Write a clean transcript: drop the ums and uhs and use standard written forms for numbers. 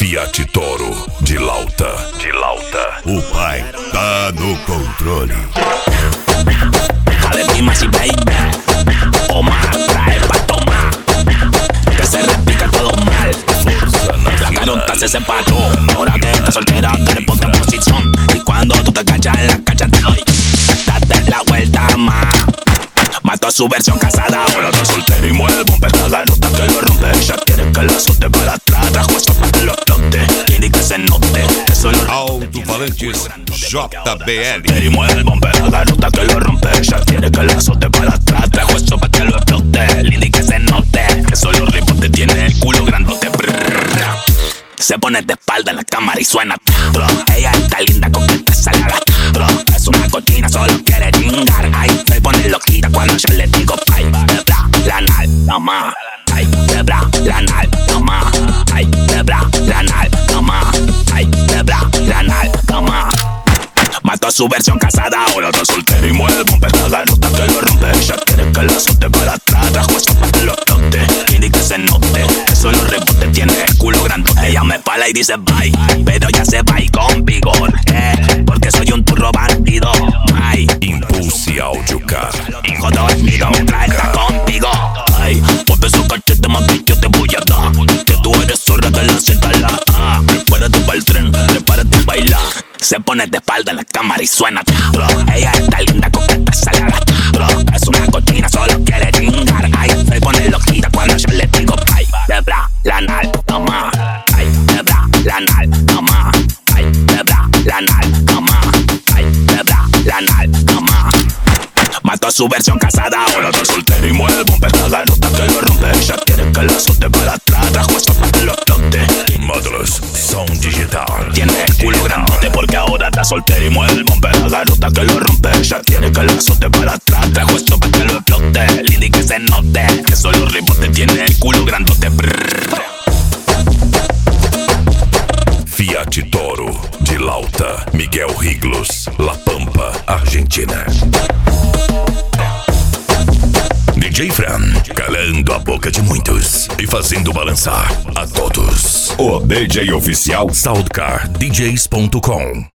Fiat Toro de Lauta. O pai tá no controle. Dale Dimas y baby, Omar, trae pa' tomar, que se repica todo mal. La garota se separó, ahora que estás soltera te le ponte en posición. Y cuando tú te cachas en la cancha te doy, date la vuelta más. Mató a su versión casada, ahora está soltera y mueve bomber. La garota que lo rompe, ella quiere que la suelte para atrás. Trajo esto para que lo explote, quiere que se note. Eso lo Alto-falantes JBL. y mueve el bomber. La garota que lo rompe, ella quiere que la suelte para atrás. Trajo esto para que lo explote, linda y que se note. Que solo rebote tiene el culo grandote. Se pone de espalda en la cámara y suena. Ella está linda, coqueta, salada. Es una cochina, solo quiere chingar. Ay, se pone loquita cuando yo le digo ay, debra, la nalga más. Ay, debra, la nalga más. Ay, debra, la nalga más. Ay, debra, la nalga más. Mató a su versión casada, ahora está soltera y mueve el bomber. La garota que lo rompe, ella quiere que la suelte para atrás. Trajo esto para que lo explote, quiere que se note. Eso los rebotes tiene el culo grandote. Ella me pala y dice bye, pero ya se va y con vigor, porque soy un turro bandido. Ay, Impulse Audio Car. hijo dormido mientras está contigo. Ay, mueve su cachete más que yo te voy a dar. Que tú eres zorra de la centala. Prepárate para el tren, prepárate a bailar. Se pone de espalda en la cámara y suena. Ella está linda, coqueta, salada. Es una cochina, solo quiere chingar. Ay, se pone loquita cuando yo le digo ay, debra, la nalga más. Ay, debra, la nalga más. Ay, debra, la nalga más. Ay, debra, la nalga más. Mató a su versión casada, ahora está soltera y mueve el bomber. La garota que lo rompe, ella quiere que la suelte para atrás. Trajo esto para que lo explote. Módulos Som Digital. Tiene el culo grandote porque ahora está soltera y mueve el bomber. La garota que lo rompe, ella quiere que la suelte para atrás. Trajo esto para que lo explote, linda y que se note. Que solo rebote tiene el culo grandote. Fiat Toro de Lauta. Miguel Riglos, La Pampa, Argentina. DJ Fran, calando a boca de muitos e fazendo balançar a todos. O DJ oficial SoundCarDJs.com.